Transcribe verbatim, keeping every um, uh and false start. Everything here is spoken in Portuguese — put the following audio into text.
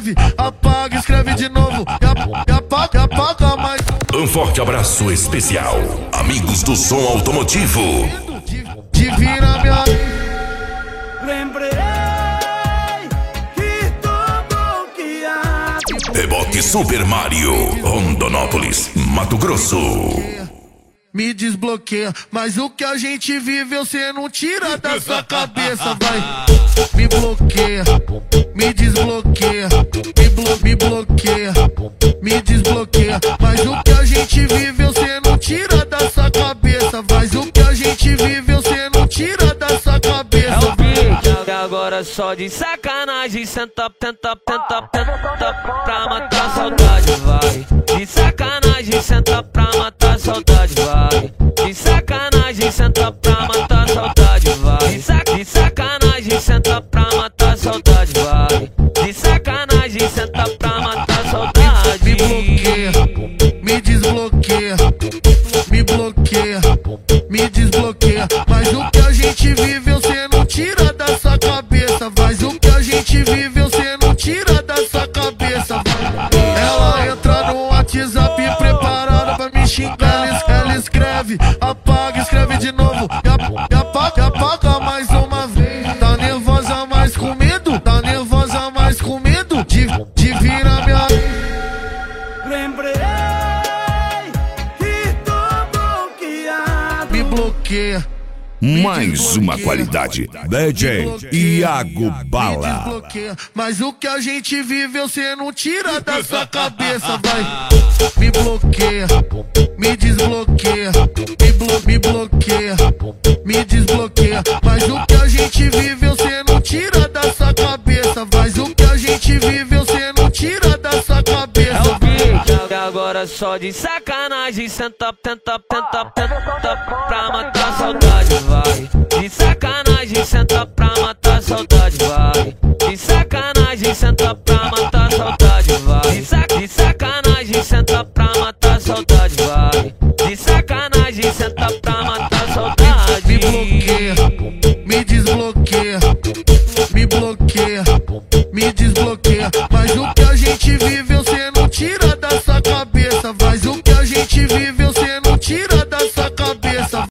escreve, apaga, escreve de novo. E, ap e apaga, e apaga mais. Um forte abraço especial, amigos do som automotivo. Divina minha. Lembrei que tô bloqueado. Reboque Super Mario, Rondonópolis, Mato Grosso. Me desbloqueia, mas o que a gente vive você não tira da sua cabeça, vai. Me bloqueia, me desbloqueia, me, blo me bloqueia, me desbloqueia, mas o que a gente vive você não tira da sua cabeça, mas o que a gente vive você não tira da sua cabeça. É o beat, agora só de sacanagem, senta, tenta, tenta, tenta pra matar a saudade, vai. De sacanagem, senta pra matar a saudade, vai. De sacanagem, senta pra matar a saudade, vai. De, sac de sacanagem, senta pra matar a saudade, vai. De sacanagem, senta pra matar a saudade. Me bloqueia, me desbloqueia, me bloqueia, me desbloqueia, mas o que a gente vive você não tira da sua cabeça, mas o que a gente vive você não tira da sua cabeça. Ela entra no WhatsApp preparada pra me xingar, ela, ela escreve, apaga, escreve de novo, e, ap e apaga, e apaga mais uma vez. Tá nervosa, mas com medo, tá nervosa, mas com medo de, de virar minha. Lembrei que tô bloqueado. Me bloqueia. Mais uma qualidade, D J Iago Bala. Desbloqueia, mas o que a gente vive você não tira da sua cabeça, vai. Me bloqueia, me desbloqueia, me, blo me bloqueia, me desbloqueia, mas o que a gente vive você não tira da sua cabeça, mas o que a gente vive você não tira da sua cabeça. É o beat, agora só de sacanagem, senta, tenta, tenta, tenta pra matar a saudade, vai. De sacanagem, senta pra matar a saudade, vai. De sacanagem, senta pra matar a saudade, vai. De, sac de sacanagem, senta pra matar a saudade, vai. De sacanagem, senta pra matar a saudade. Me bloqueia, me desbloqueia,